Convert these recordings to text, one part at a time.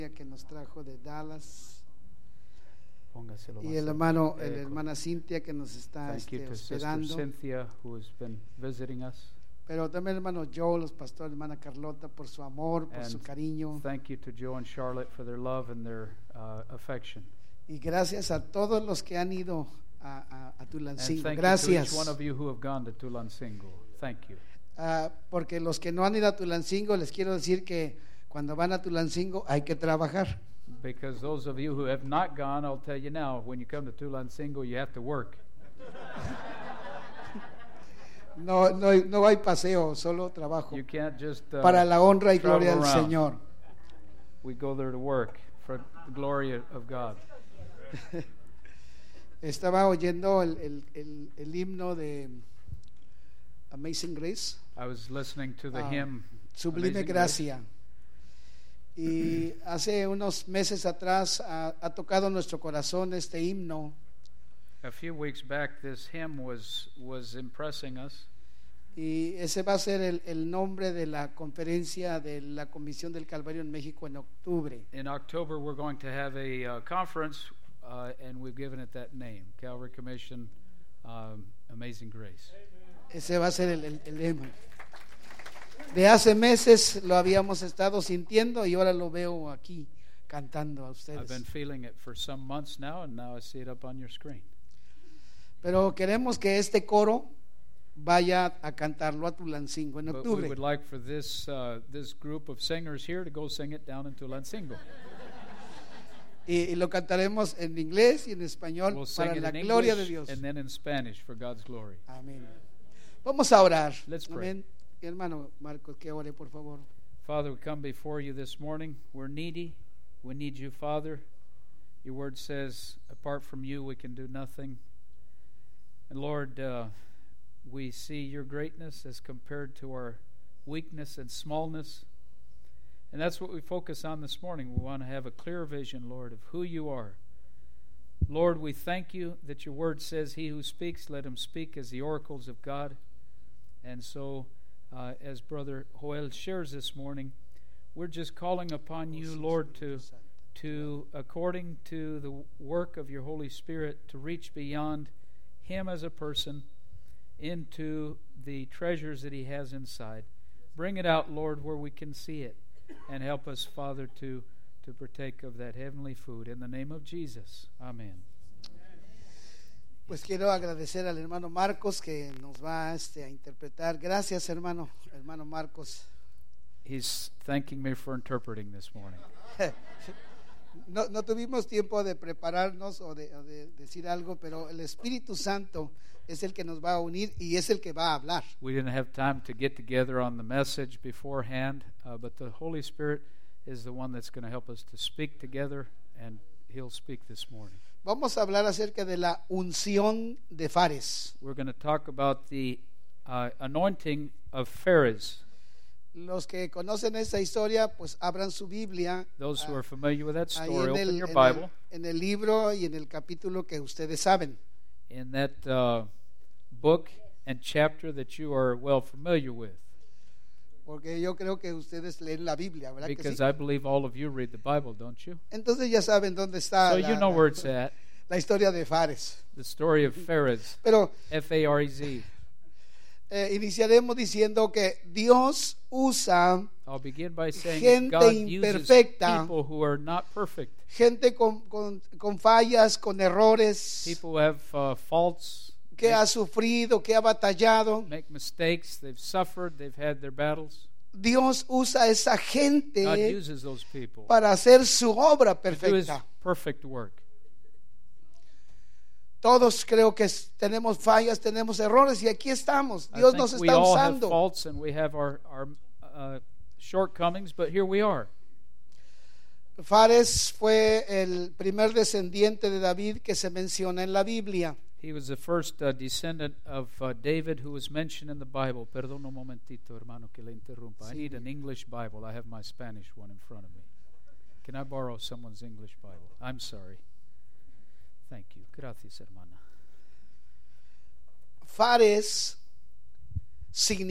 que nos trajo de Dallas, Póngaselo y más el cerca. hermano, la hermana Cintia que nos está Thank you to Sister hospedando, Cynthia, who has been visiting us. pero también el hermano Joe, los pastores, hermana Carlota, por su amor, por su And cariño, thank you to Joe and Charlotte for their love and their affection. y gracias a todos los que han ido a And Tulancingo. thank you to Gracias. each one of you who have gone to Tulancingo. Thank you. Porque los que no han ido a Tulancingo, les quiero decir que cuando van a Tulancingo hay que trabajar. Because those of you who have not gone, I'll tell you now, when you come to Tulancingo, you have to work. No hay paseo, solo trabajo. You can't just Para la honra y travel gloria del around. Señor. We go there to work for the glory of God. Estaba oyendo el himno de Amazing Grace, I was listening to the hymn Sublime Amazing Gracia. Y hace unos meses atrás ha tocado nuestro corazón este himno. A few weeks back, this hymn was impressing us. Y ese va a ser el nombre de la conferencia de la Comisión del Calvario en México en octubre. In October, we're going to have a conference, and we've given it that name, Calvary Commission Amazing Grace. Ese va a ser el lema. De hace meses lo habíamos estado sintiendo y ahora lo veo aquí cantando a I've been ustedes. feeling it for some months now, and now I see it up on your screen. Pero queremos que este coro vaya a cantarlo a Tulancingo en But we octubre. would like for this group of singers here to go sing it down in Tulancingo. Y lo cantaremos en inglés y en español We'll sing para it la in gloria de English Dios. and then in Spanish for God's glory. Amén. Vamos a orar. Let's pray. Amén. Mi hermano Marcos, que ore por favor. Father, we come before you this morning. We're needy. We need you, Father. Your word says, apart from you, we can do nothing. And Lord, we see your greatness as compared to our weakness and smallness. And that's what we focus on this morning. We want to have a clear vision, Lord, of who you are. Lord, we thank you that your word says, he who speaks, let him speak as the oracles of God. And so, as Brother Joel shares this morning, we're just calling upon you, Lord, to according to the work of your Holy Spirit, to reach beyond him as a person into the treasures that he has inside. Bring it out, Lord, where we can see it, and help us, Father, to partake of that heavenly food. In the name of Jesus, amen. Pues quiero agradecer al hermano Marcos que nos va a interpretar. Gracias, hermano Marcos. He's thanking me for interpreting this morning. No tuvimos tiempo de prepararnos o de decir algo, pero el Espíritu Santo es el que nos va a unir y es el que va a hablar. We didn't have time to get together on the message beforehand, but the Holy Spirit is the one that's going to help us to speak together, and he'll speak this morning. Vamos a hablar acerca de la unción de Fares. We're going to talk about the anointing of Phares. Los que conocen esta historia, pues abran su Biblia. Those who are familiar with that Ahí story, open your Bible en el libro y en el capítulo que ustedes saben. in that book and chapter that you are well familiar with. Porque yo creo que ustedes leen la Biblia, ¿verdad que Because sí? I believe all of you read the Bible, don't you? Entonces ya saben dónde está So you know where it's at. la historia de Fares. The story of Phares, Pero F-A-R-E-Z. iniciaremos diciendo que Dios usa I'll begin by saying gente that God uses imperfecta, people who are not perfect, gente con fallas, con errores, people who have faults, que ha sufrido, que ha batallado. make mistakes, they've suffered, they've had their battles. Dios usa a esa God gente uses those people para hacer su obra to do His perfecta. perfect work. Todos creo que tenemos fallas, tenemos errores y aquí estamos. I Dios think nos we está all have usando. faults and we have our shortcomings, but here we are. Fares fue el primer descendiente de David que se menciona en la Biblia. He was the first descendant of David who was mentioned in the Bible. Perdón un momentito, hermano, que le interrumpa. I need an English Bible. I have my Spanish one in front of me. Can I borrow someone's English Bible? I'm sorry. Thank you. Gracias, hermana. Fares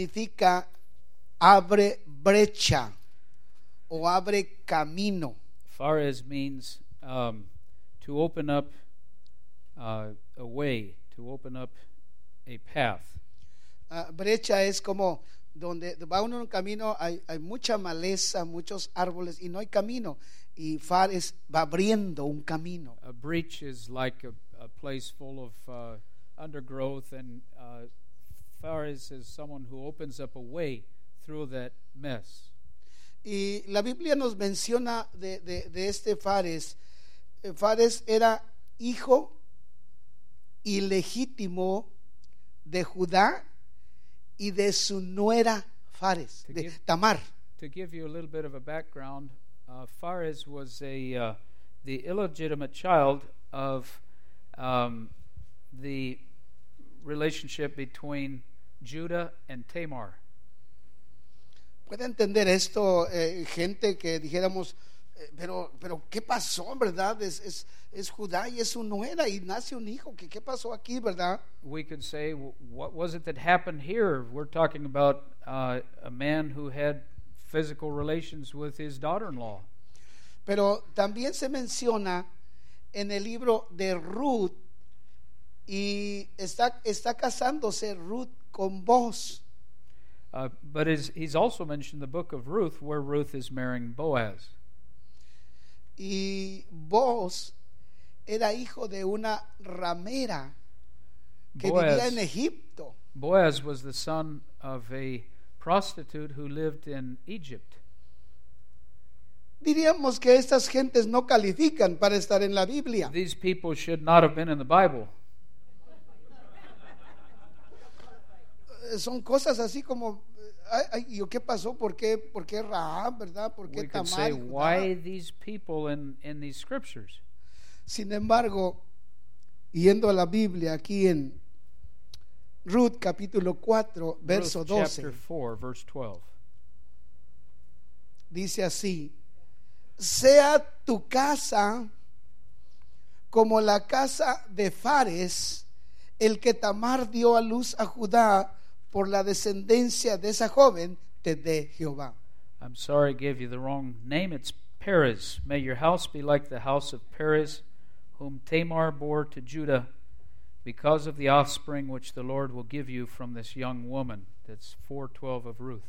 significa abre brecha o abre camino. Phares means to open up a way, to open up a path. Brecha es como donde va uno en un camino, hay mucha maleza, muchos árboles y no hay camino. Y Phares va abriendo un camino. A breach is like a place full of undergrowth, and Phares is someone who opens up a way through that mess. Y la Biblia nos menciona de este Phares. Phares era hijo ilegítimo de Judá y de su nuera Phares, de Tamar. To give you a little bit of a background, Phares was the illegitimate child of the relationship between Judah and Tamar. ¿Puede entender esto, gente que dijéramos, pero qué pasó, verdad? Es Judá y es su nuera y nace un hijo. ¿Qué pasó aquí, verdad? We could say, what was it that happened here? We're talking about a man who had physical relations with his daughter-in-law. Pero también se menciona en el libro de Ruth y está casándose Ruth con Boaz. But he's also mentioned the book of Ruth, where Ruth is marrying Boaz. Y Boaz era hijo de una ramera que vivía en Egipto. Boaz was the son of a prostitute who lived in Egypt. Diríamos que estas gentes no califican para estar en la Biblia. These people should not have been in the Bible. Son cosas así como, ¿qué pasó? ¿Por qué Rahab, verdad? ¿Por qué We could Tamar? say, why these people in these scriptures? Sin embargo, yendo a la Biblia aquí en Ruth capítulo 4, verso Ruth 12, chapter 4, verse 12. dice así: sea tu casa como la casa de Phares, el que Tamar dio a luz a Judá, por la descendencia de esa joven te dé Jehová. I'm sorry I gave you the wrong name. It's Perez. May your house be like the house of Perez, whom Tamar bore to Judah, because of the offspring which the Lord will give you from this young woman. That's 4:12 of Ruth.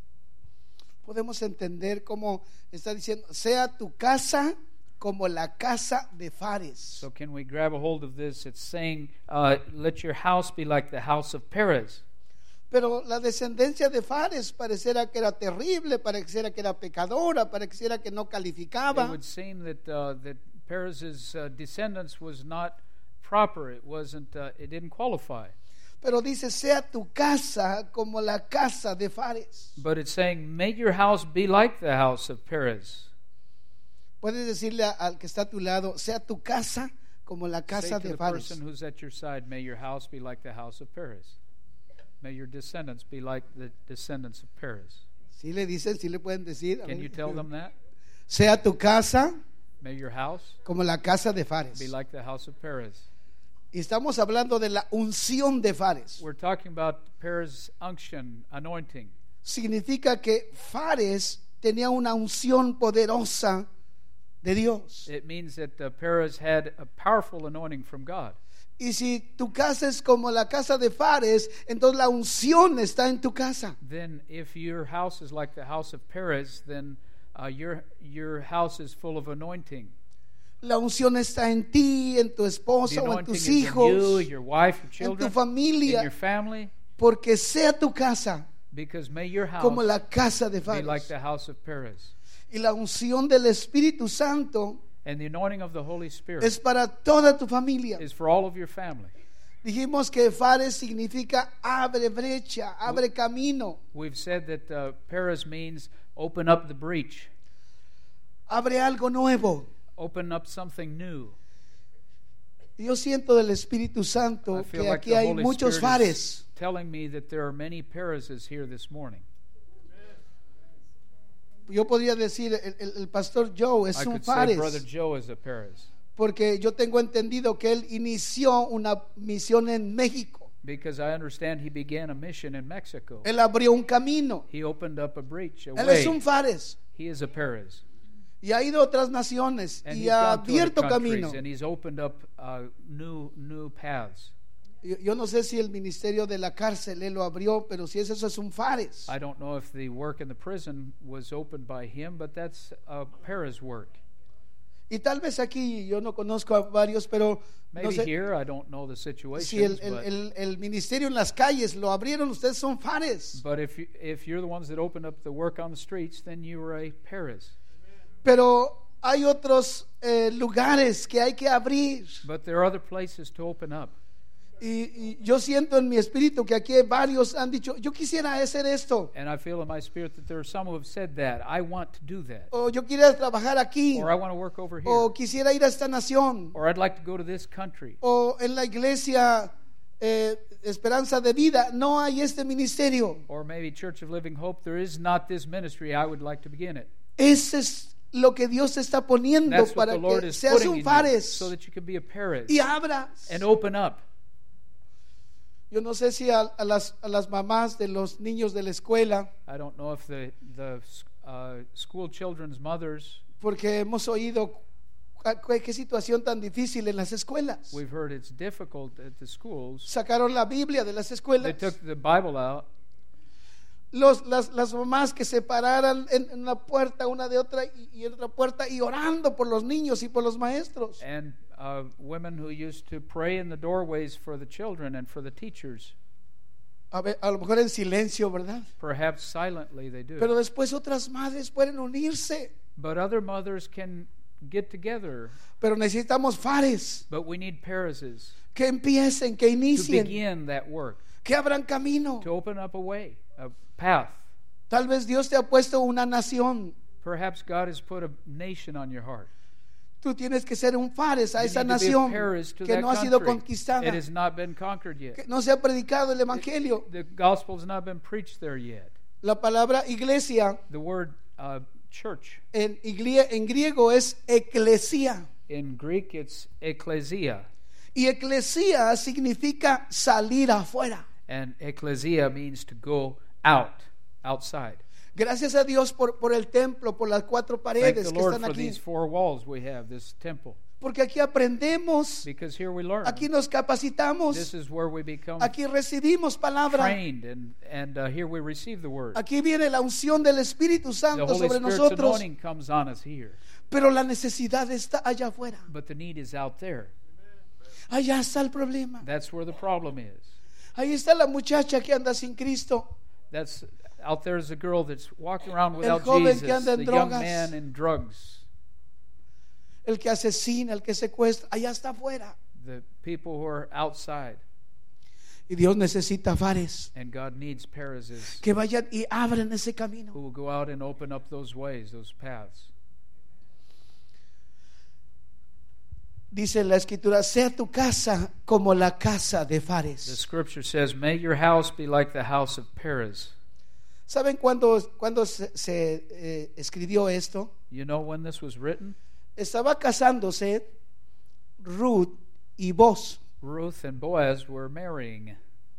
Podemos entender cómo está diciendo, sea tu casa como la casa de Phares. So can we grab a hold of this? It's saying, let your house be like the house of Perez. Pero la descendencia de Phares pareciera que era terrible, pareciera que era pecadora, pareciera que no It calificaba. would seem that Perez's descendants was not proper. It wasn't. It didn't qualify. Pero dice, sea tu casa como la casa de Phares. But it's saying, make your house be like the house of Perez. Puedes decirle al que está a tu lado, sea tu casa como la Say casa to de the Phares. person who's at your side, may your house be like the house of Perez. May your descendants be like the descendants of Perez. ¿Sí le dicen? ¿Sí le pueden decir? A Can ver. you tell them that? Sea tu casa May your house como la casa de Phares. be like the house of Perez. Y estamos hablando de la unción de Phares. We're talking about Perez's unction, anointing. Significa que Phares tenía una unción poderosa de Dios. It means that Perez had a powerful anointing from God. Y si tu casa es como la casa de Phares, entonces la unción está en tu casa. Then if your house is like the house of Perez, then your house is full of anointing. La unción está en ti, en tu The esposa o en anointing tus is in you, hijos, your wife, your en children, tu familia, in your family, porque sea tu casa because may your house como la casa de be like Phares. the house of Perez. Y la unción del Espíritu Santo And the anointing of the Holy Spirit es para toda tu familia. is for all of your family. Dijimos que Phares significa abre brecha, abre camino, We've said that Perez means open up the breach, abre algo nuevo. open up something new. Y yo siento del Espíritu Santo I feel que like aquí the hay Holy muchos Spirit Phares. is telling me that there are many Perezes here this morning. Yo podría decir, el pastor Joe es I un could say Phares, Brother Joe is a Perez, porque yo tengo entendido que él inició una misión en México. because I understand he began a mission in Mexico. Él abrió un camino. He opened up a breach, a Él es un way. Phares. He is a Perez. y ha ido a otras naciones and y he's ha gone to other abierto countries, camino. and he's opened up new paths. Yo no sé si el ministerio de la cárcel él lo abrió, pero si es eso es un Fares. I don't know if the work in the prison was opened by him, but that's Perez work. Y tal vez aquí, yo no conozco a varios, pero no Maybe sé here, I don't know the situations, si el ministerio en las calles lo abrieron, ustedes son Fares. but if you're the ones that opened up the work on the streets, then you were a Perez. Pero hay otros lugares que hay que abrir. But there are other places to open up. Y yo siento en mi espíritu que aquí varios han dicho, yo quisiera hacer esto, And I feel in my spirit that there are some who have said that. I want to do that. o yo quisiera trabajar aquí, Or I want to work over here. o quisiera ir a esta nación, Or I'd like to go to this country. o en la iglesia Esperanza de Vida no hay este ministerio. Or maybe Church of Living Hope, there is not this ministry. I would like to begin it. Ese es lo que Dios está poniendo That's what para the Lord que is seas putting un in you, Fares so that you can be a Perez y abras. and open up. Yo no sé si a las mamás de los niños de la escuela, I don't know if the school children's mothers, porque hemos oído qué situación tan difícil en las escuelas. we've heard it's difficult at the schools. Sacaron la Biblia de las They escuelas. took the Bible out. Las mamás que se pararan en una puerta una de otra y en otra puerta y orando por los niños y por los maestros. And women who used to pray in the doorways for the children and for the teachers. A lo mejor en silencio, ¿verdad? Perhaps silently they do. Pero después otras madres pueden unirse. But other mothers can get together. Pero necesitamos Fares But we need Perezes que empiecen, que to inicien, begin that work, que abran camino. to open up a way, a path. Tal vez Dios te ha puesto una nación. Perhaps God has put a nation on your heart. Tú tienes que ser un Fares a You esa need to be a nación Perez to que that no ha sido country. conquistada, It has not been conquered que yet. no se ha predicado el evangelio. The gospel has not been preached there yet. La palabra iglesia The word church, en griego es eclesia. in Greek it's ecclesia. Y eclesia significa salir afuera. And ecclesia means to go out, outside. Gracias a Dios por el templo, por las 4 Thank paredes the que Lord están for aquí. these 4 walls we have, this temple. Porque aquí aprendemos, Because here we learn. aquí nos capacitamos, This is where we become aquí recibimos palabra. trained, and here we receive the word. Aquí viene la unción del Espíritu The Santo Holy sobre Spirit's nosotros. anointing comes on us here. Pero la necesidad está allá afuera. But the need is out there. Allá está el problema. That's where the problem is. Ahí está la muchacha que anda sin Cristo. That's out there is a girl that's walking around without joven que Jesus, anda en the young drogas. man in drugs, El que asesina, el que secuestra, allá está afuera. the people who are outside. Y Dios necesita Fares And God needs Perezes que vayan y abren ese camino. who will go out and open up those ways, those paths. Dice la Escritura, sea tu casa como la casa de The Fares. scripture says, "May your house be like the house of Perez." ¿Saben cuándo se escribió esto? You know when this was written? Estaba casándose Ruth y Boaz. Ruth and Boaz were marrying.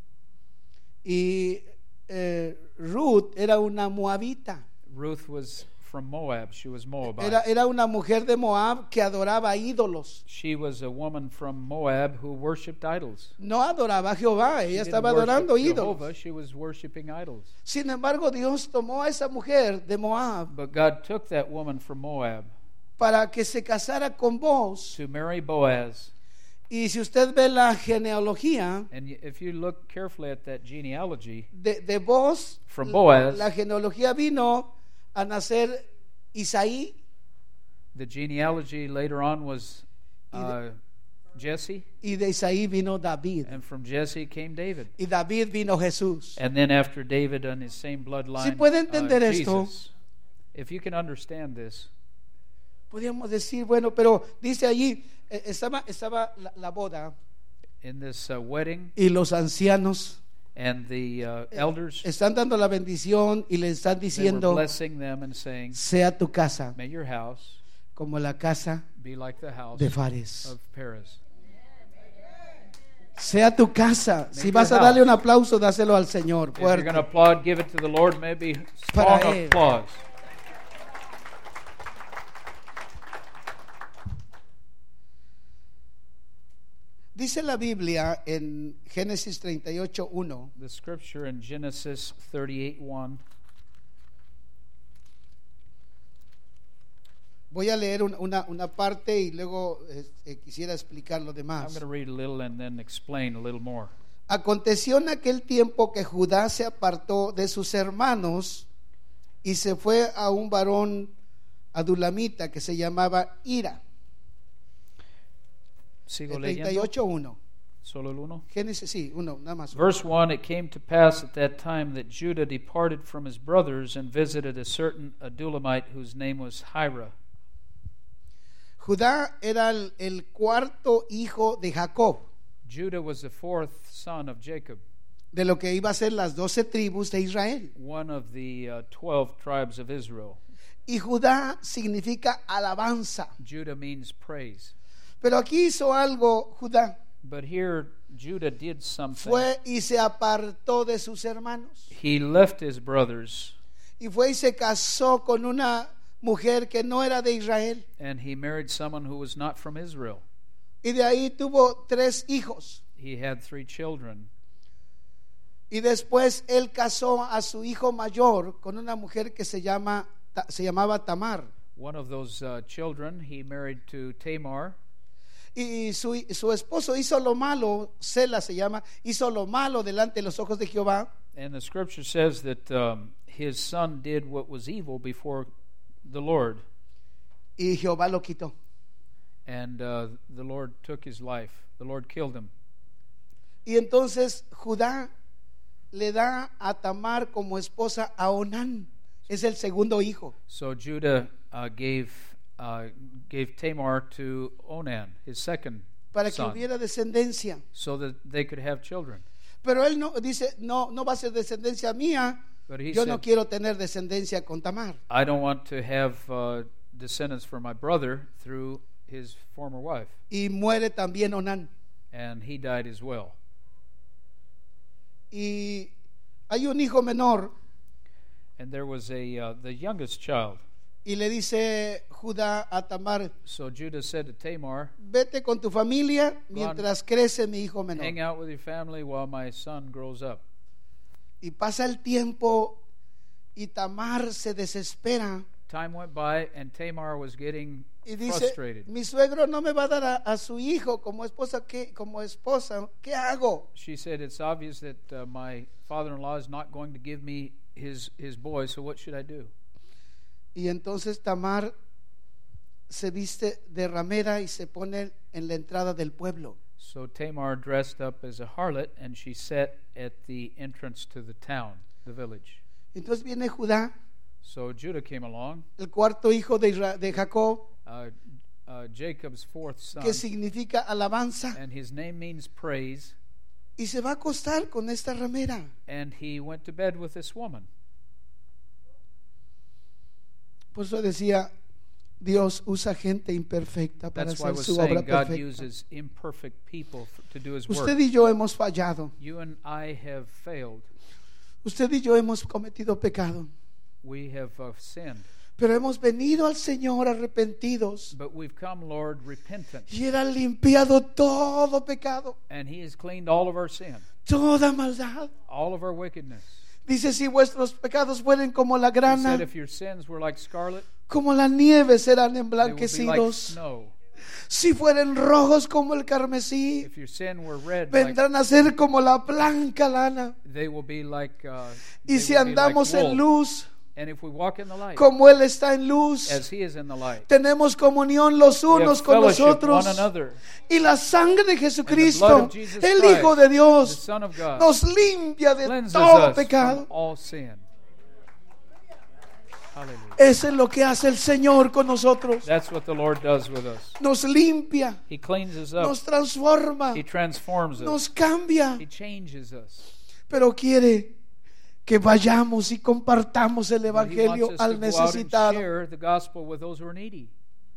Y Ruth era una moabita. Ruth was from Moab. She was Moabite. Era una mujer de Moab que adoraba ídolos. She was a woman from Moab who worshipped idols. No adoraba a Jehová, ella She estaba didn't adorando worship ídolos. Jehovah, she was worshiping idols. Sin embargo, Dios tomó a esa mujer de Moab But God took that woman from Moab para que se casara con Boaz. to marry Boaz. Y si usted ve la genealogía And if you look carefully at that genealogy, de Boaz, From Boaz. la genealogía vino a nacer Isaí, the genealogy later on was Jesse, y de Isaí vino David, and from Jesse came David. y David vino Jesús. And then after David on his same bloodline, Si puede entender esto, Jesus. If you can understand this, podríamos decir, bueno, pero dice allí, estaba la boda in this wedding, y los ancianos and the elders, están dando la bendición y le están they were diciendo, blessing them and saying, sea tu casa "May your house como la casa be like the house de Fares. of Perez." Sea tu casa. Si Make vas a your darle house. un aplauso, dáselo al Señor If you're going to fuerte. applaud, give it to the Lord. Maybe Para strong Él. applause. Dice la Biblia en Génesis 38:1. The scripture in Genesis 38:1. Voy a leer una parte y luego quisiera explicar lo I'm demás. going to read a little and then explain a little more. Aconteció en aquel tiempo que Judá se apartó de sus hermanos y se fue a un varón adulamita que se llamaba Ira. Sigo leyendo. 38:1. Solo el uno. Génesis, sí, uno, nada más. Verse 1, it came to pass at that time that Judah departed from his brothers and visited a certain Adulamite whose name was Hira. Judá era el cuarto hijo de Jacob, Judah was the fourth son of Jacob, de lo que iba a ser las 12 tribus de Israel. one of the 12 tribes of Israel. Y Judá significa alabanza. Judah means praise. Pero aquí hizo algo Judá. But here Judah did something. Fue y se apartó de sus hermanos. He left his brothers Y fue y se casó con una mujer que no era de Israel. and he married someone who was not from Israel. Y de ahí tuvo 3 hijos. He had 3 children. Y después él casó a su hijo mayor con una mujer que se llamaba Tamar. One of those children he married to Tamar. Y su esposo hizo lo malo, Sela se llama, hizo lo malo delante de los ojos de Jehová. And the scripture says that his son did what was evil before the Lord. Y Jehová lo quitó. And the Lord took his life. The Lord killed him. Y entonces Judá le da a Tamar como esposa a Onán. Es el segundo hijo. So Judah gave Tamar to Onan, his second Para que son, hubiera descendencia. so that they could have children. Pero él no dice, no va a ser descendencia mía. But he Yo said, no quiero tener descendencia con Tamar. I don't want to have descendants for my brother through his former wife. Y muere también Onán. And he died as well. Y hay un hijo menor. And there was the youngest child. Y le dice Judá a Tamar, So Judah said to Tamar, vete con tu familia mientras crece mi hijo hang menor. out with your family while my son grows up. Y pasa el tiempo y Tamar se desespera Time went by and Tamar was getting y dice, frustrated. mi suegro no me va a dar a su hijo como esposa, ¿qué hago? She said, it's obvious that my father-in-law is not going to give me his boy, so what should I do? Y entonces Tamar se viste de ramera y se pone en la entrada del pueblo. So Tamar dressed up as a harlot and she sat at the entrance to the town, the village. Entonces viene Judá, So Judah came along, el cuarto hijo de Jacob, Jacob's fourth son, que significa alabanza, and his name means praise, y se va a acostar con esta ramera. and he went to bed with this woman. Por eso decía, Dios usa gente imperfecta para That's why I hacer was su obra saying God perfecta. uses imperfect people to do his work. Usted y yo hemos fallado. You and I have failed. Usted y yo hemos cometido pecado. We have sinned. Pero hemos venido al Señor arrepentidos But we've come, Lord, repentant. y Él ha limpiado todo pecado, And he has cleaned all of our sin, toda maldad. all of our wickedness. Dice, si vuestros pecados fueren como la He grana, said if your sins were like scarlet, como la nieve serán they would be like emblanquecidos. snow. Si fueren rojos como el carmesí, If your sin were red, like, vendrán a ser como la blanca lana. they will be like Y si andamos en luz, And if we walk in the light, como Él está en luz, as he is in the light, tenemos comunión los we have unos con fellowship nosotros. one another. Y la sangre de And the blood Jesucristo, of Jesus el Christ, Hijo de the Dios, Son of God, nos limpia de cleanses todo us pecado. from all sin. Hallelujah. Eso es lo que hace el Señor con nosotros. That's what the Lord does with us. Nos limpia, He cleans us up. nos transforma, He transforms us. nos cambia, He changes us. pero quiere que vayamos y compartamos el But he Evangelio wants us al to go out and necesitado. share the gospel with those who are needy.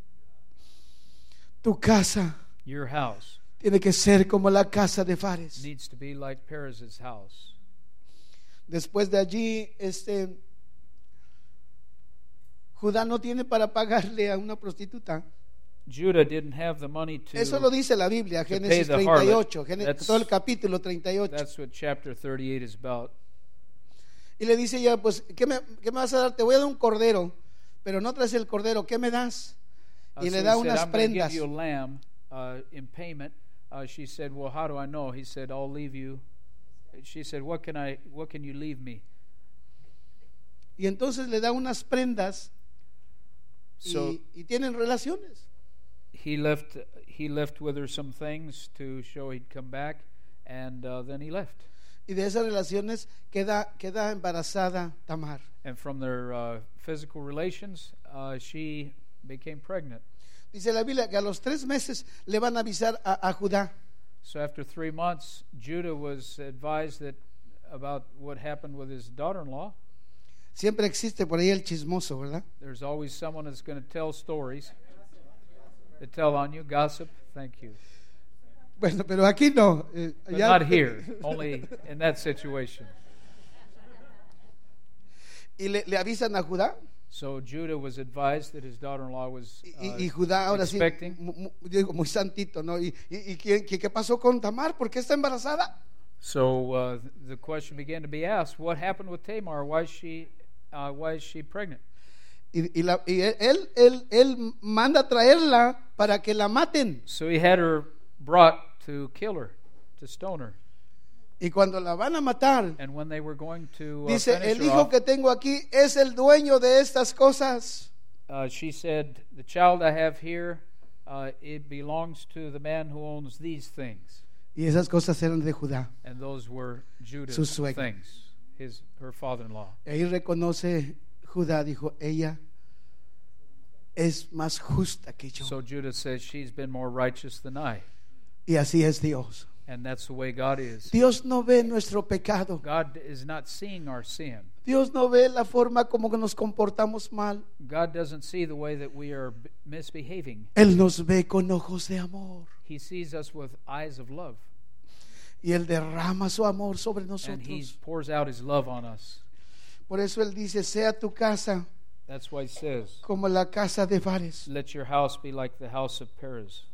Tu casa Your house tiene que ser como la casa de Fares. needs to be like Perez's house. Después de allí, Judá no tiene para pagarle a una prostituta. Judah didn't have the money to. Eso lo dice la Biblia, pay Génesis the 38, harlot. todo el capítulo 38. That's what chapter 38 is about. Y le dice ella, pues, ¿qué me vas a dar? Te voy a dar un cordero, pero no traes el cordero, ¿qué me das? Y So le he da said, unas I'm going to give prendas. you a lamb in payment. She said, well, how do I know? He said, I'll leave you. She said, what can you leave me? Y entonces le da unas prendas So y tienen relaciones. he left with her some things to show he'd come back, and then he left. Y de esas relaciones queda embarazada Tamar. And from their physical relations, she became pregnant. Dice la Biblia que a los 3 meses le van a avisar a Judá. So after 3 months, Judah was advised about what happened with his daughter-in-law. Siempre existe por ahí el chismoso, ¿verdad? There's always someone that's going to tell stories, to tell on you, gossip. Thank you. Bueno, pero aquí no. But not here, only in that situation. Y le avisan a Judá. So Judah was advised that his daughter-in-law was Y Judá ahora expecting. sí, digo, muy santito, ¿no? ¿Y qué pasó con Tamar? ¿Por qué está embarazada? So the question began to be asked: what happened with Tamar? Why is she pregnant? Y él manda traerla para que la maten. So he had her brought to kill her, to stone her. Y cuando la van a matar, And when they were going to dice, finish el her hijo off, que tengo aquí es el dueño de estas cosas. she said, "The child I have here, it belongs to the man who owns these things." Y esas cosas eran de Judá. And those were Judah's Su suegro. things, her father-in-law. Y ahí reconoce Judá, dijo, ella es más justa que yo. So Judah says, she's been more righteous than I. Y así es Dios. And that's the way God is. Dios no ve nuestro pecado. God is not seeing our sin. Dios no ve la forma como que nos comportamos mal. God doesn't see the way that we are misbehaving. Él nos ve con ojos de amor. He sees us with eyes of love. Y Él derrama su amor sobre And He nosotros. pours out His love on us. Por eso Él dice, sea tu casa That's why He says, como la casa de Fares. let your house be like the house of Perez.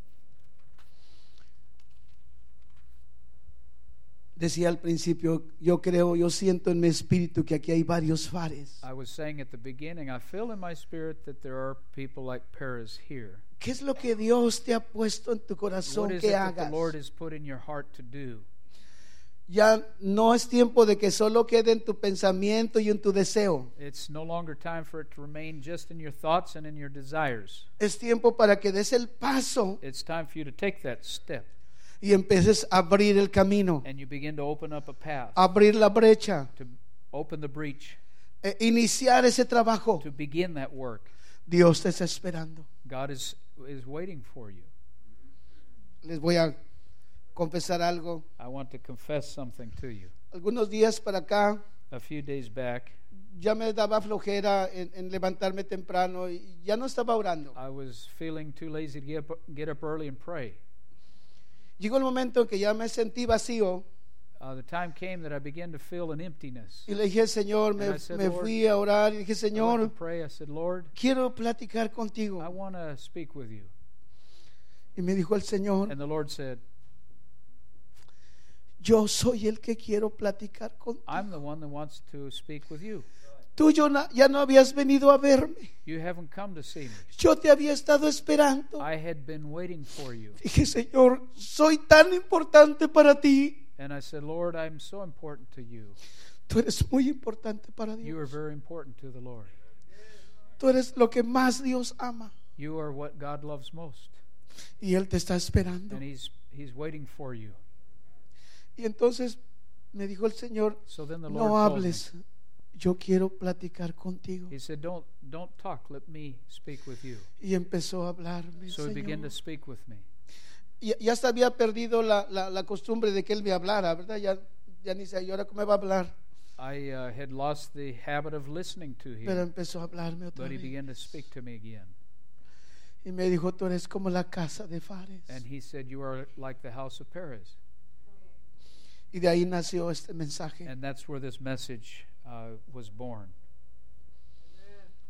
Decía al principio, yo siento en mi espíritu que aquí hay varios Fares. I was saying at the beginning, I feel in my spirit that there are people like Perez here. ¿Qué es lo que Dios te ha puesto en tu corazón What is que it that the hagas? Lord has put in your heart to do? Ya no es tiempo de que solo quede en tu pensamiento y en tu deseo. It's no longer time for it to remain just in your thoughts and in your desires. Es tiempo para que des el paso It's time for you to take that step y empieces a abrir el camino, and you begin to open up a path, abrir la brecha, to open the breach, iniciar ese trabajo. to begin that work. Dios te está esperando. God is waiting for you. Les voy a confesar algo. I want to confess something to you. Algunos días para acá A few days back, ya me daba flojera en levantarme temprano y ya no estaba orando. I was feeling too lazy to get up early and pray. Llegó el momento en que ya me sentí vacío The time came that I began to feel an emptiness. y le dije, Señor, And I said, me Lord, fui a orar y dije, I went to Señor, pray. I said, Lord, quiero platicar I contigo. want to speak with you. Y me dijo el Señor, And the Lord said, yo soy el que quiero platicar contigo. I'm the one that wants to speak with you. Tú ya no habías venido a verme. You haven't come to see me. Yo te había estado esperando. I had been waiting for you. Dije, Señor, soy tan importante para ti. And I said, Lord, I'm so important to you. Tú eres muy importante para You are Dios. very important to the Lord. Tú eres lo que más Dios ama. You are what God loves most. Y Él te está esperando. And He's waiting for you. Y entonces me dijo el Señor, So then the Lord no told me, hables. Yo quiero platicar contigo. He said, don't talk. Let me speak with you. Y empezó a hablarme, So He began to Señor. speak with me. Ya hasta había perdido la costumbre de que Él me hablara, ¿verdad? Ya ni sé, ¿y ahora cómo me va a hablar? I had lost the habit of listening to Pero Him, empezó a hablarme otra but He vez. began to speak to me again. Y me dijo, tú eres como la casa de Fares. And He said, you are like the house of Perez. Y de ahí nació este mensaje. And that's where this message was born.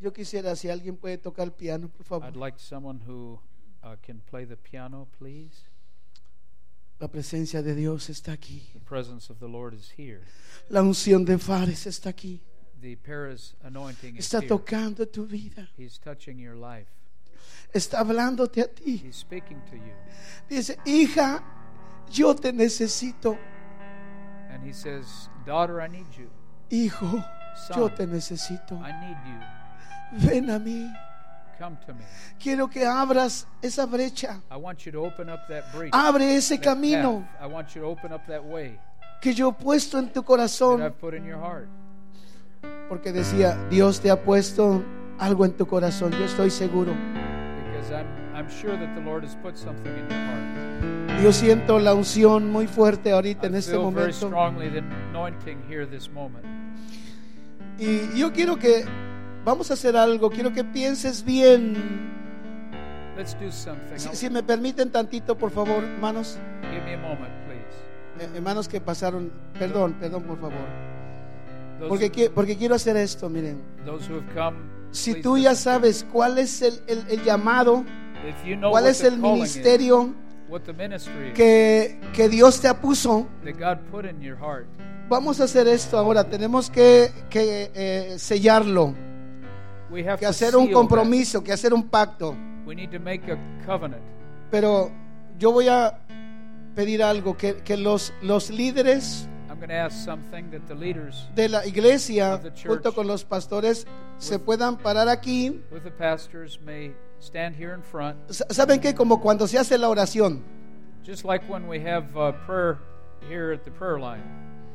Yo quisiera si alguien puede tocar el piano, por favor. I'd like someone who can play the piano, please. La presencia de Dios está aquí. The presence of the Lord is here. La unción de Fares está aquí. The Paris anointing is Está here. tocando tu vida. He's touching your life. Está hablándote a ti. He's speaking to you. Dice, hija, yo te necesito. And he says, daughter, I need you. Hijo, Son, yo te necesito. I need you. Ven a mí. Come to me. Quiero que abras esa brecha. I want you to open up that breach. Abre ese that camino path. I want you to open up that way que yo he puesto en tu that corazón. I've put in your heart. Porque decía, Dios te ha puesto algo en tu corazón. Yo estoy seguro. Because I'm sure that the Lord has put something in your heart. Yo siento la unción muy fuerte ahorita I en este feel very momento. strongly the anointing here this moment. Y yo quiero que vamos a hacer algo. Quiero que pienses bien. Let's do something. Si me permiten tantito, por favor, hermanos. Give me a moment, please. Hermanos que pasaron. Perdón, por favor. Those, Porque quiero hacer esto, miren. those who have come, Si please tú ya listen. sabes cuál es el llamado, If you know cuál what es the el calling ministerio is, what the ministry is que Dios te puso, that God put in your heart, vamos a hacer esto ahora. Tenemos que sellarlo, we have que to hacer un seal compromiso, que hacer un pacto. that. We need to make a covenant. Pero yo voy a pedir algo, que los líderes I'm going to ask something that the leaders de la iglesia, of the church, junto con los pastores, se puedan parar aquí. with the pastors may stand here in front, ¿Saben qué? Como cuando se hace la oración. just like when we have prayer here at the prayer line.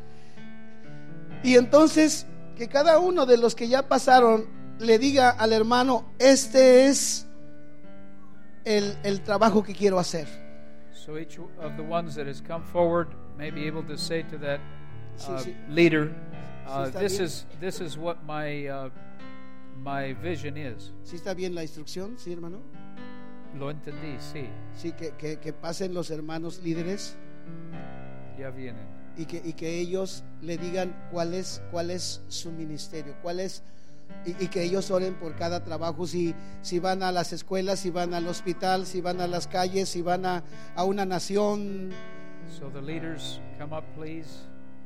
Y entonces, que cada uno de los que ya pasaron le diga al hermano, este es el trabajo que quiero hacer. So each of the ones that has come forward may be able to say to that Sí. leader, Sí, está this bien. is what my vision is. ¿Sí está bien la instrucción? ¿Sí, hermano? Lo entendí, sí, Sí, que pasen los hermanos líderes ya vienen. y que ellos le digan cuál es su ministerio, y que ellos oren por cada trabajo, si van a las escuelas, si van al hospital, si van a las calles, si van a una nación. So the leaders come up, please.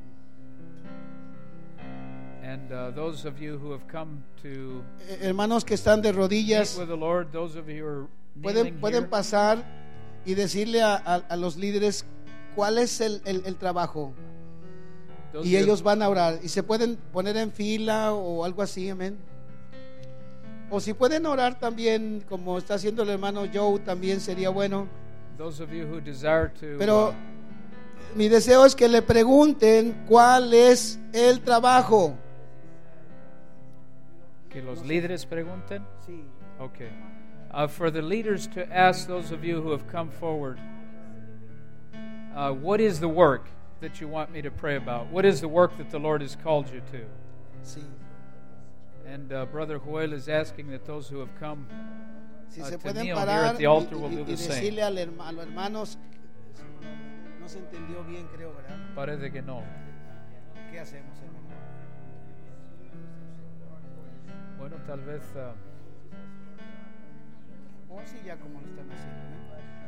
And those of you who have come to Hermanos que están de meet rodillas, with the Lord, those of you who are kneeling pueden here, pasar y decirle a los líderes cuál es el trabajo, those y of you- ellos van a orar, y se pueden poner en fila o algo así, amén. O si pueden orar también, como está haciendo el hermano Joe, también sería bueno. those of you who desire to Pero mi deseo es que le pregunten cuál es el trabajo. que los líderes pregunten. Sí. Okay. For the leaders to ask those of you who have come forward, what is the work that you want me to pray about? What is the work that the Lord has called you to? Sí. And Brother Joel is asking that those who have come Si to se pueden kneel here parar at the altar will y do the same. decirle a los hermanos, no se entendió bien, creo, ¿verdad? Parece que no. ¿Qué hacemos, hermano? Bueno, tal vez O así ya como lo están haciendo, ¿no?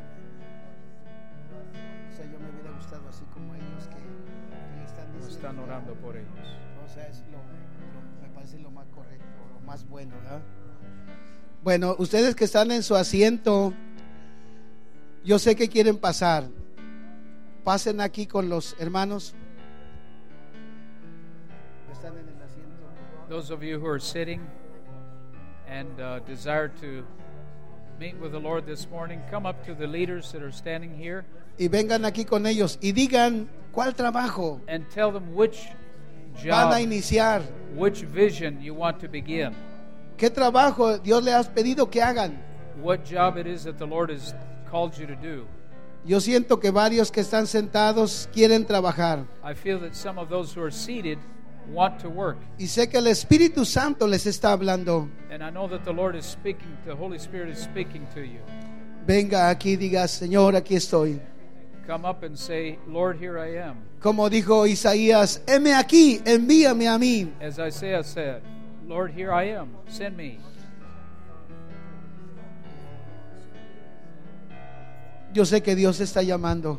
O sea, yo me hubiera gustado así como ellos que le están no diciendo. están orando por ellos. O sea, es me parece lo más correcto, lo más bueno, ¿verdad? Bueno, ustedes que están en su asiento, yo sé que quieren pasar. Pasen aquí con los hermanos que están en el asiento. Those of you who are sitting and desire to meet with the Lord this morning, come up to the leaders that are standing here Y vengan aquí con ellos y digan cuál trabajo and tell them which van a job, iniciar, which vision you want to begin, qué trabajo Dios les ha pedido que hagan. what job it is that the Lord has called you to do. Yo siento que varios que están sentados quieren trabajar, I feel that some of those who are seated want to work, y sé que el Espíritu Santo les está hablando. and I know that the Lord is speaking, the Holy Spirit is speaking to you. Venga aquí, diga, Señor, aquí estoy. Come up and say, Lord, here I am. Como dijo Isaías, heme aquí, envíame a mí. As Isaiah said, Lord, here I am. Send me. Yo sé que Dios está llamando.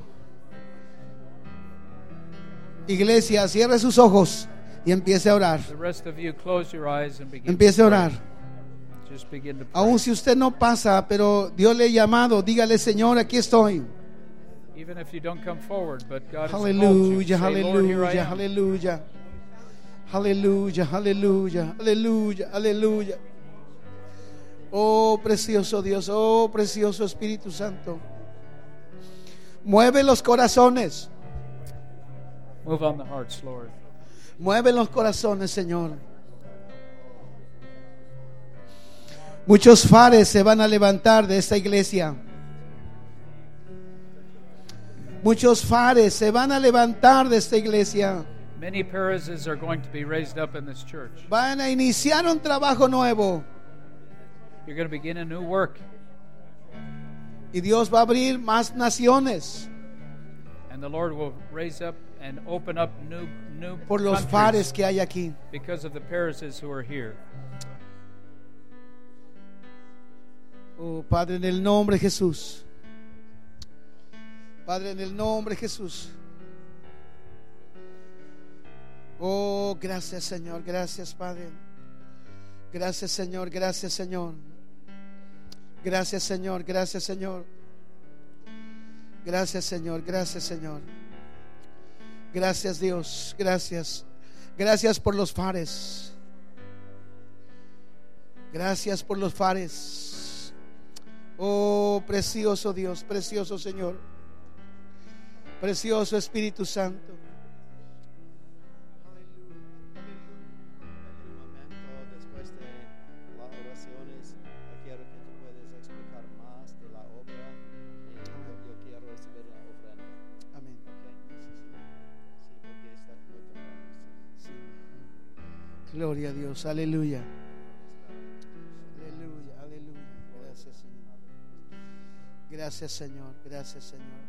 Iglesia, cierre sus ojos y empiece a orar. The rest of you, close your eyes and begin Empiece to a pray. orar. Just begin to pray. Aun si usted no pasa, pero Dios le ha llamado, dígale: Señor, aquí estoy. Even if you don't come forward, but God has called you. Aleluya, Say, Lord, here I aleluya, am. aleluya. Aleluya, aleluya, aleluya, aleluya. Oh, precioso Dios, oh, precioso Espíritu Santo. Mueve los corazones. Move on the hearts, Lord. Mueve los corazones, Señor. Muchos fares se van a levantar de esta iglesia. Muchos fares se van a levantar de esta iglesia. Many Pereses are going to be raised up in this church. Van a iniciar un trabajo nuevo. You're going to begin a new work. Y Dios va a abrir más naciones And the Lord will raise up and open up new por los countries fares que hay aquí. because of the Pereses who are here. Oh, Padre, en el nombre de Jesús. Padre, en el nombre de Jesús. Oh, gracias, Señor. Gracias, Padre. Gracias, Señor. Gracias, Señor. Gracias, Señor. Gracias, Señor. Gracias, Señor. Gracias, Señor. Gracias, Dios. Gracias. Gracias por los fares. Gracias por los fares. Oh, precioso Dios, precioso Señor. Precioso Espíritu Santo. Después de las oraciones, quiero que tú puedas explicar más de la obra y yo quiero recibir la ofrenda. Amén. Sí, porque está muy temprano. Gloria a Dios. Aleluya. Aleluya, aleluya. Gracias, Señor. Gracias, Señor. Gracias, Señor.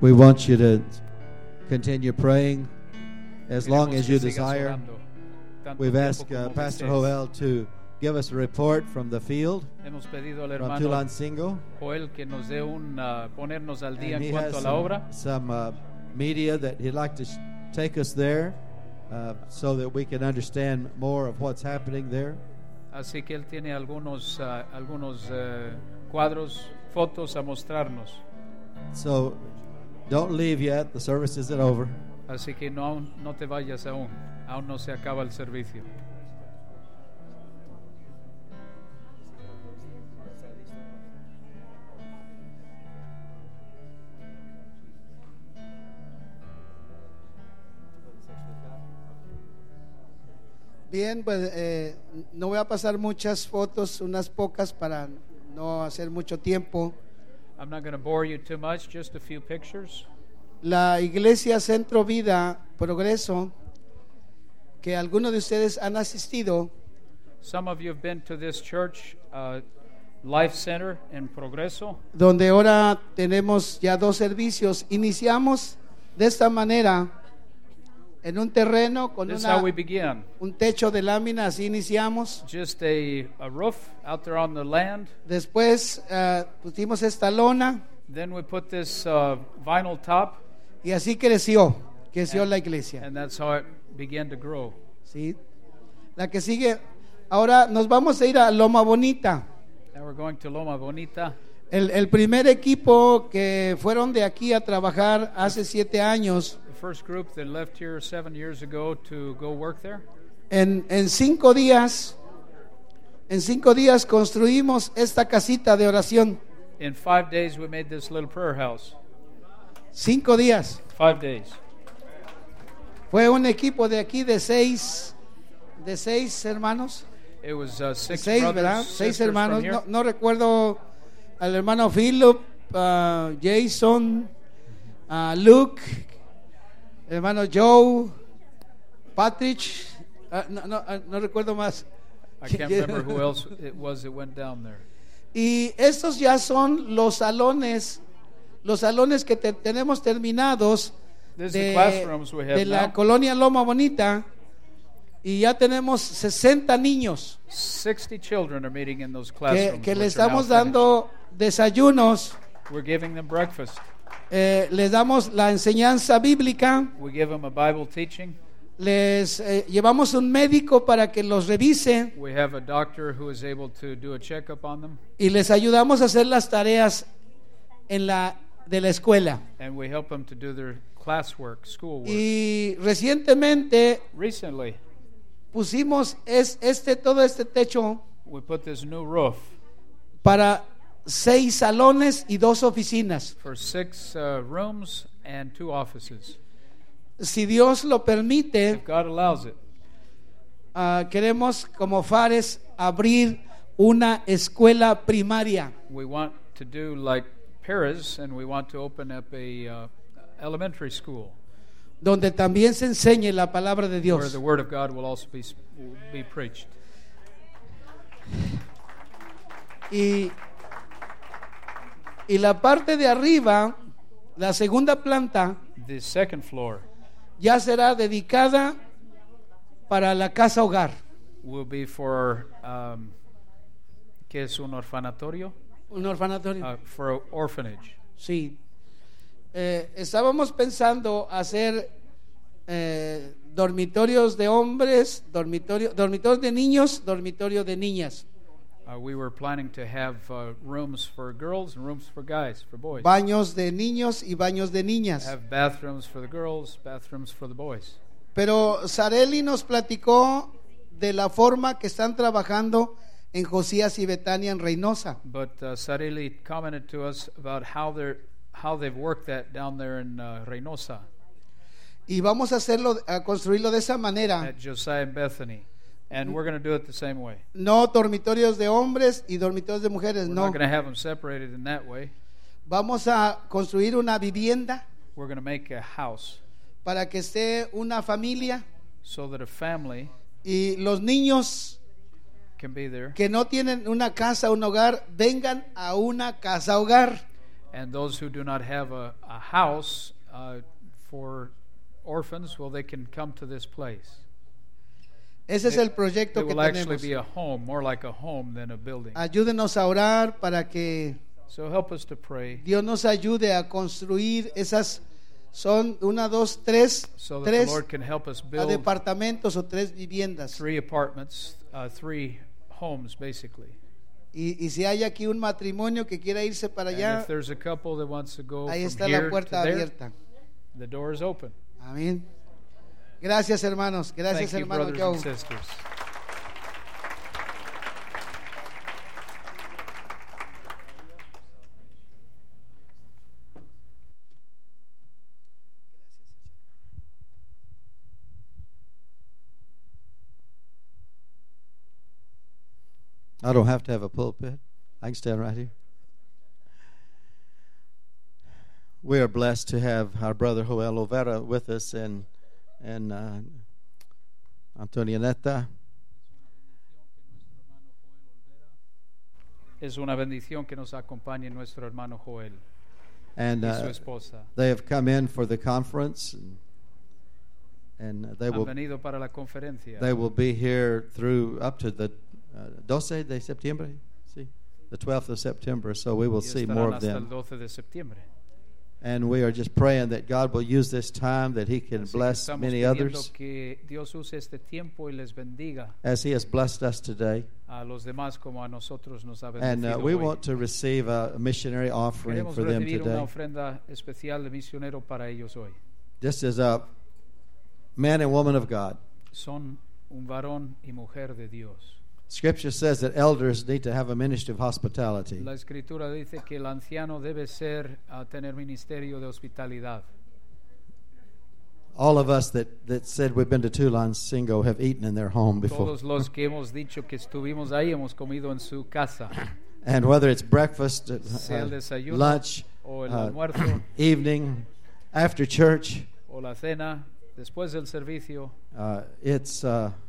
We want you to continue praying as long Queremos as que you sigas desire. orando tanto We've tiempo asked como Pastor desees. Joel to give us a report from the field Hemos pedido al from hermano Tulancingo. Joel que nos dé ponernos al día And en he has cuanto a la obra. some media that he'd like to take us there so that we can understand more of what's happening there. Así que él tiene algunos cuadros, fotos a mostrarnos. So don't leave yet. The service isn't over. Así que no te vayas aún no se acaba el servicio. Bien, pues no voy a pasar muchas fotos, unas pocas para no hacer mucho tiempo. I'm not going to bore you too much, just a few pictures. La iglesia Centro Vida Progreso, que algunos de ustedes han asistido, Some of you have been to this church, Life Center en Progreso, donde ahora tenemos ya 2 servicios. Iniciamos de esta manera, en un terreno con This is how we una, began. un techo de lámina, así iniciamos. Just a roof out there on the land. Después pusimos esta lona Then we put this vinyl top, y así creció la iglesia. and that's how it began to grow. ¿Sí? La que sigue, ahora nos vamos a ir a Loma Bonita. Now we're going to Loma Bonita. El primer equipo que fueron de aquí a trabajar hace 7 años, The first group that left here 7 years ago to go work there. en 5 días construimos esta casita de oración. In 5 days, we made this little prayer house. 5 días. 5 days. Fue un equipo de aquí de 6 hermanos. It was 6 6, brothers, ¿verdad? 6 sisters hermanos. from here. No recuerdo al hermano Philip, Jason, Luke, hermano Joe, Patrick. No recuerdo más. I can't remember who else it was that went down there. Y estos ya son los salones que tenemos terminados This is the classrooms we have de la now. colonia Loma Bonita, y ya tenemos 60 niños 60 children are meeting in those classrooms. que le which are now estamos dando desayunos, finished. We're giving them breakfast. les damos la enseñanza bíblica, We give them a Bible teaching. les llevamos un médico para que los revise We have a doctor who is able to do a checkup on them, y les ayudamos a hacer las tareas de la escuela. and we help them to do their classwork, schoolwork. Y recientemente Recently, pusimos todo este techo we put this new roof para 6 salones y 2 oficinas. for 6 rooms and 2 offices. Si Dios lo permite, If God allows it, queremos como Fares abrir una escuela primaria we want to do like Perez, and we want to open up a elementary school donde también se enseñe la palabra de where Dios. the Word of God will also be preached. Y la parte de arriba, la segunda planta, The second floor ya será dedicada para la casa hogar. will be for ¿qué es un orfanatorio? Un orfanatorio. For an orphanage. Sí. Estábamos pensando hacer dormitorios de hombres, dormitorios de niños, dormitorio de niñas, We were planning to have rooms for girls and rooms for guys, for boys. baños de niños y baños de niñas. Have bathrooms for the girls, bathrooms for the boys. Pero Sareli nos platicó de la forma que están trabajando en Josías y Betania en Reynosa. But Sareli commented to us about how they've worked that down there in Reynosa, Y vamos a construirlo de esa manera. at Josiah and Bethany. And we're going to do it the same way. No dormitorios de hombres y dormitorios de mujeres, We're no. not going to have them separated in that way. Vamos a construir una vivienda We're going to make a house para que esté una familia so that a family y los niños can be there. que no tienen una casa, un hogar, vengan a una casa hogar. And those who do not have a house for orphans, well, they can come to this place. Ese es el It proyecto que will actually tenemos. be a home, more like a home than a building. Ayúdenos a orar para que So help us to pray Dios nos ayude a construir esas, son 1, 2, 3, so that the Lord can help us build departamentos o 3 viviendas. 3 apartments, 3 homes, basically. Y si hay aquí un matrimonio que quiera irse para And allá, if there's a couple that wants to go ahí from está la here to puerta there, abierta. the door is open. Amén. Gracias, hermanos. Gracias, Thank you, hermano brothers Joe. and sisters. I don't have to have a pulpit. I can stand right here. We are blessed to have our brother Joel Olvera with us and Antonianeta. Es una bendición que nos acompañe nuestro hermano Joel And y su esposa. they have come in for the conference, and they Han will venido para la conferencia. they will be here through up to the 12 de septiembre, sí, the 12th of September. So we will Y see estarán more of hasta el them. 12 de septiembre. And we are just praying that God will use this time, that He can Así que bless estamos many pidiendo others que Dios use este tiempo y les bendiga as He has blessed us today. a los demás como a nosotros nos ha And bendecido we hoy. want to receive a missionary offering Queremos for them recibir una today. ofrenda especial de misionero para ellos hoy. This is a man and woman of God. Son un varón y mujer de Dios. Scripture says that elders need to have a ministry of hospitality. La escritura dice que el anciano debe tener ministerio de hospitalidad. All of us that said we've been to Tulancingo have eaten in their home before. Todos los que hemos dicho que estuvimos ahí hemos comido en su casa, And whether it's breakfast, sea el desayuno lunch, o el almuerzo evening, after church, o la cena, después del servicio, it's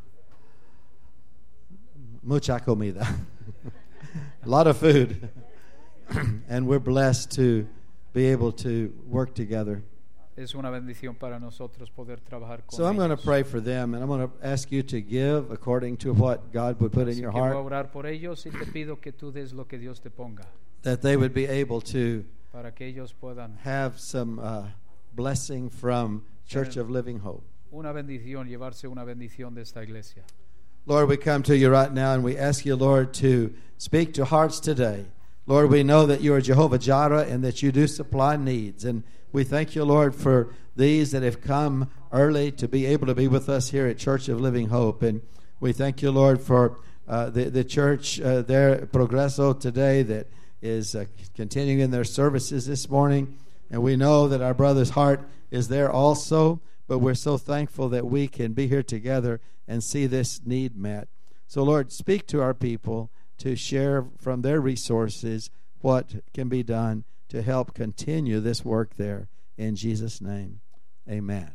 mucha comida. A lot of food. And we're blessed to be able to work together. es una bendición para nosotros poder trabajar con So I'm going to ellos. pray for them, and I'm going to ask you to give according to what God would put in Así your que voy a heart, orar por ellos y te pido que tú des lo que Dios te ponga that they would be able to para que ellos puedan have some blessing from Church of Living Hope. llevarse una bendición de esta iglesia. Lord, we come to you right now, and we ask you, Lord, to speak to hearts today. Lord, we know that you are Jehovah Jireh and that you do supply needs. And we thank you, Lord, for these that have come early to be able to be with us here at Church of Living Hope. And we thank you, Lord, for the church there, Progreso, today that is continuing in their services this morning. And we know that our brother's heart is there also. But we're so thankful that we can be here together and see this need met. So, Lord, speak to our people to share from their resources what can be done to help continue this work there. In Jesus' name, amen.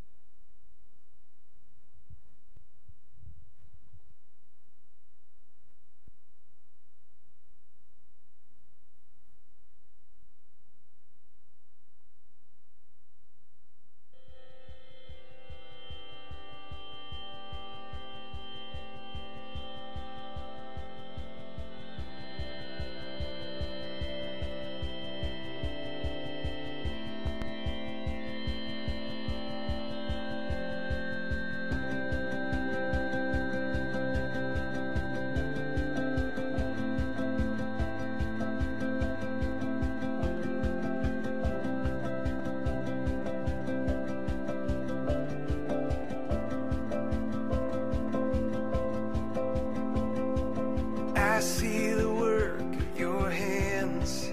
I see the work of your hands,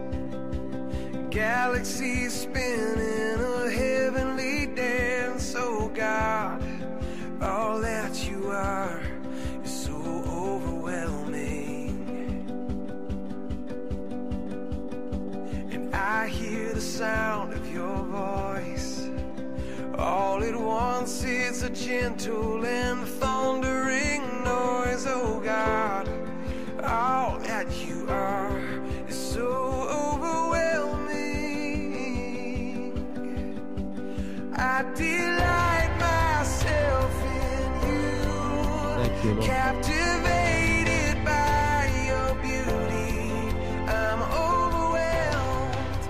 galaxies spinning a heavenly dance. Oh God, all that you are is so overwhelming. And I hear the sound of your voice. All at once it's a gentle and thundering noise. Oh God, all that you are is so overwhelming. I delight myself in you. Thank you, Lord. Captivated by your beauty, I'm overwhelmed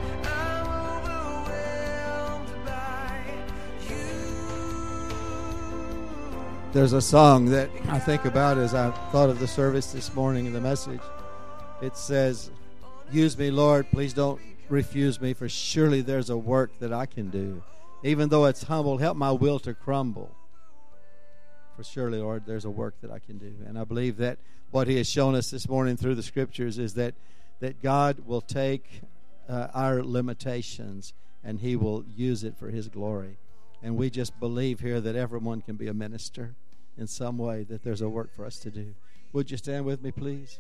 by you. There's a song that I think about as I thought of the service this morning and the message. It says, use me, Lord, please don't refuse me, for surely there's a work that I can do. Even though it's humble, help my will to crumble. For surely, Lord, there's a work that I can do. And I believe that what He has shown us this morning through the Scriptures is that God will take our limitations and He will use it for His glory. And we just believe here that everyone can be a minister in some way, that there's a work for us to do. Would you stand with me, please?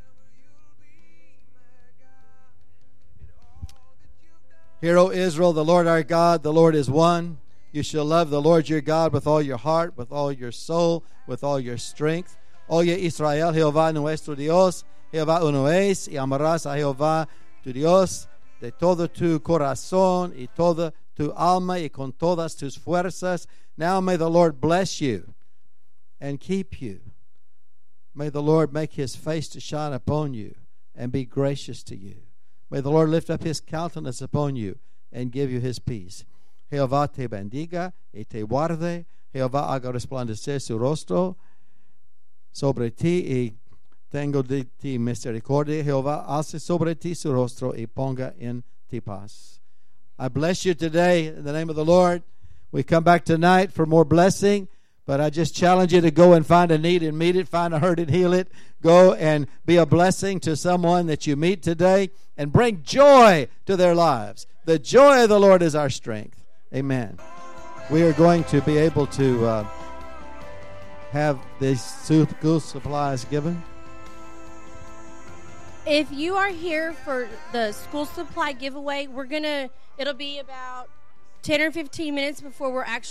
Hear, O Israel, the Lord our God, the Lord is one. You shall love the Lord your God with all your heart, with all your soul, with all your strength. Oye Israel, Jehová nuestro Dios, Jehová uno es, y amarás a Jehová tu Dios de todo tu corazón y toda tu alma y con todas tus fuerzas. Now may the Lord bless you and keep you. May the Lord make His face to shine upon you and be gracious to you. May the Lord lift up His countenance upon you and give you His peace. Jehová te bendiga y te guarde. Jehová haga resplandecer su rostro sobre ti y tenga de ti misericordia. Jehová alce sobre ti su rostro y ponga en ti paz. I bless you today in the name of the Lord. We come back tonight for more blessing. But I just challenge you to go and find a need and meet it, find a hurt and heal it. Go and be a blessing to someone that you meet today and bring joy to their lives. The joy of the Lord is our strength. Amen. We are going to be able to have these school supplies given. If you are here for the school supply giveaway, it'll be about 10 or 15 minutes before we're actually